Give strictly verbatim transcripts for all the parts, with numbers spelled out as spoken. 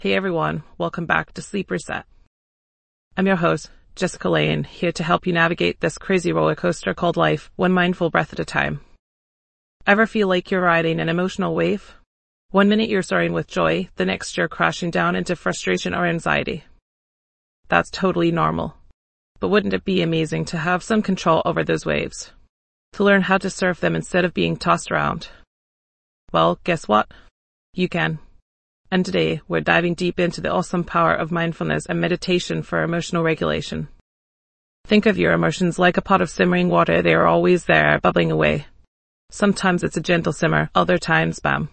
Hey everyone, welcome back to Sleep Reset. I'm your host, Jessica Lane, here to help you navigate this crazy roller coaster called life, one mindful breath at a time. Ever feel like you're riding an emotional wave? One minute you're soaring with joy, the next you're crashing down into frustration or anxiety. That's totally normal. But wouldn't it be amazing to have some control over those waves? To learn how to surf them instead of being tossed around? Well, guess what? You can. And today, we're diving deep into the awesome power of mindfulness and meditation for emotional regulation. Think of your emotions like a pot of simmering water. They are always there, bubbling away. Sometimes it's a gentle simmer, other times, bam.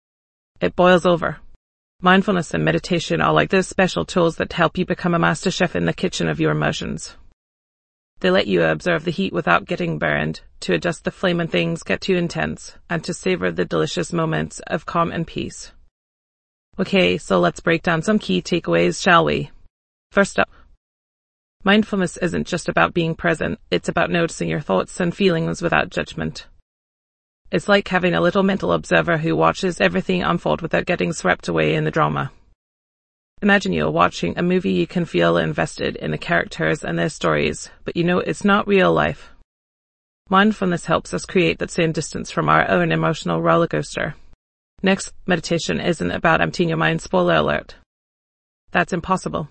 It boils over. Mindfulness and meditation are like those special tools that help you become a master chef in the kitchen of your emotions. They let you observe the heat without getting burned, to adjust the flame when things get too intense, and to savor the delicious moments of calm and peace. Okay, so let's break down some key takeaways, shall we? First up, mindfulness isn't just about being present, it's about noticing your thoughts and feelings without judgment. It's like having a little mental observer who watches everything unfold without getting swept away in the drama. Imagine you're watching a movie. You can feel invested in the characters and their stories, but you know it's not real life. Mindfulness helps us create that same distance from our own emotional roller coaster. Next, meditation isn't about emptying your mind, spoiler alert. That's impossible.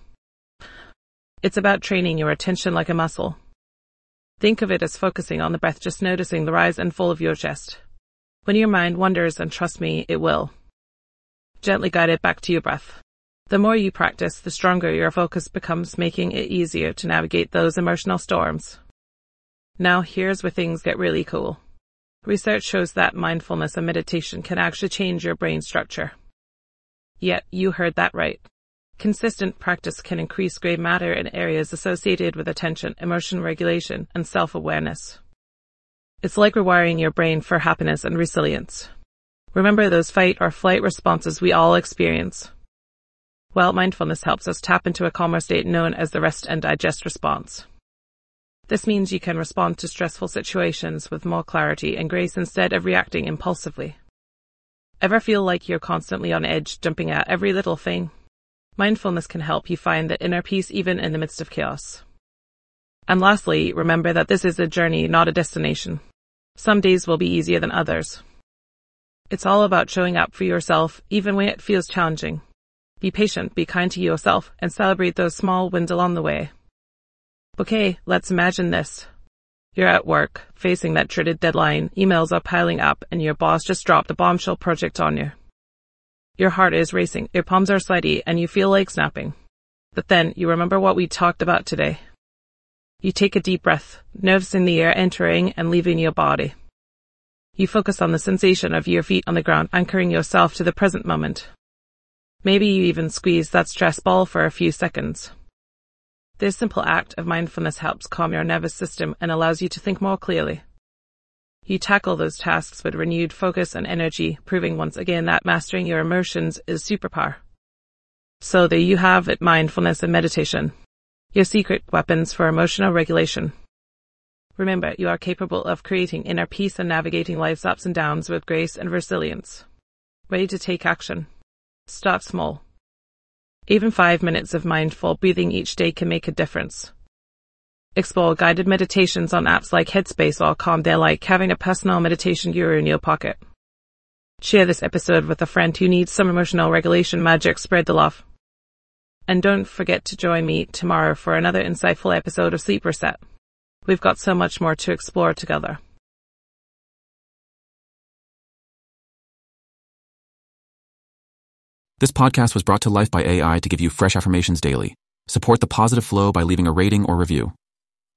It's about training your attention like a muscle. Think of it as focusing on the breath, just noticing the rise and fall of your chest. When your mind wanders, and trust me, it will, gently guide it back to your breath. The more you practice, the stronger your focus becomes, making it easier to navigate those emotional storms. Now, here's where things get really cool. Research shows that mindfulness and meditation can actually change your brain structure. Yet, you heard that right. Consistent practice can increase gray matter in areas associated with attention, emotion regulation, and self-awareness. It's like rewiring your brain for happiness and resilience. Remember those fight or flight responses we all experience? Well, mindfulness helps us tap into a calmer state known as the rest and digest response. This means you can respond to stressful situations with more clarity and grace instead of reacting impulsively. Ever feel like you're constantly on edge, jumping at every little thing? Mindfulness can help you find that inner peace even in the midst of chaos. And lastly, remember that this is a journey, not a destination. Some days will be easier than others. It's all about showing up for yourself, even when it feels challenging. Be patient, be kind to yourself, and celebrate those small wins along the way. Okay, let's imagine this. You're at work, facing that dreaded deadline, emails are piling up, and your boss just dropped a bombshell project on you. Your heart is racing, your palms are sweaty, and you feel like snapping. But then, you remember what we talked about today. You take a deep breath, noticing the air entering and leaving your body. You focus on the sensation of your feet on the ground, anchoring yourself to the present moment. Maybe you even squeeze that stress ball for a few seconds. This simple act of mindfulness helps calm your nervous system and allows you to think more clearly. You tackle those tasks with renewed focus and energy, proving once again that mastering your emotions is superpower. So there you have it, mindfulness and meditation, your secret weapons for emotional regulation. Remember, you are capable of creating inner peace and navigating life's ups and downs with grace and resilience. Ready to take action? Start small. Even five minutes of mindful breathing each day can make a difference. Explore guided meditations on apps like Headspace or Calm, they're like having a personal meditation guru in your pocket. Share this episode with a friend who needs some emotional regulation magic. Spread the love. And don't forget to join me tomorrow for another insightful episode of Sleep Reset. We've got so much more to explore together. This podcast was brought to life by A I to give you fresh affirmations daily. Support the positive flow by leaving a rating or review.